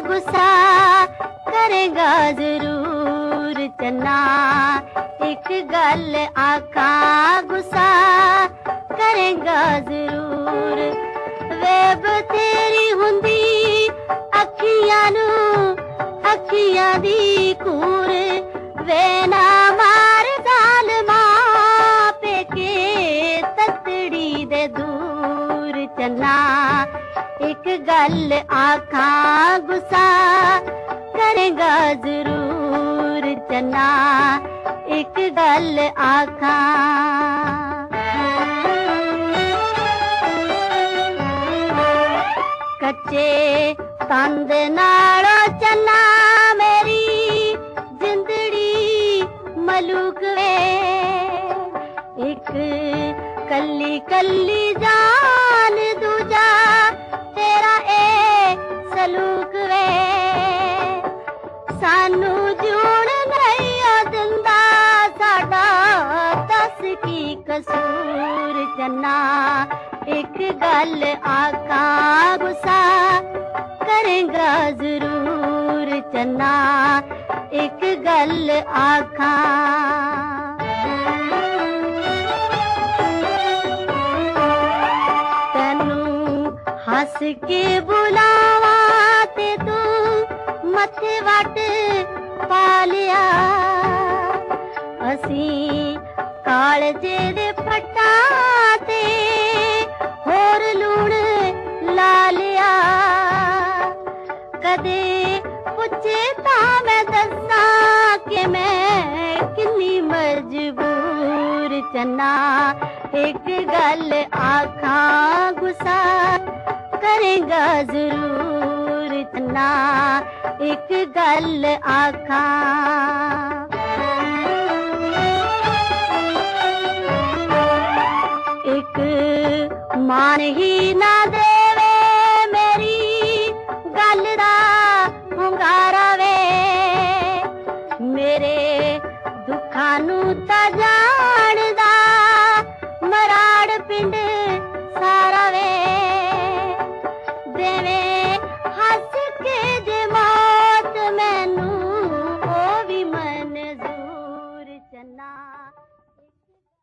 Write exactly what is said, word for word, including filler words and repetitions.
गुस्सा करेगा जरूर चन्ना। एक गल आखा गुस्सा करेगा जरूर। वे बतेरी हुंदी अखियां नू अखियां दी कूर। वे ना मार जालमा पेके ततड़ी दे दूर चन्ना। एक गल आखा गुस्सा करेगा जरूर चन्ना। एक गल आखा कच्चे कंद नालों चन्ना मेरी जिंदड़ी मलूक वे। एक कल्ली कल्ली जान दूजा तेरा ए सलूक वे। सानू जून नहीं दिंदा साडा दस की कसूर चन्ना। एक गल आखा गुस्सा करेगा जरूर चन्ना। एक गल आखा तैनू हस के बुलावा ते तू मथे वट पा लिया। असी कालजे दे फटा ते होर लूण ला लिया। कदे पुछे तां मैं दस्सा कि मैं किन्नी मजबूर चन्ना। एक गल आखा गुस्सा करेगा जरूर चन्ना। एक गल आखा एक मान ही ना दे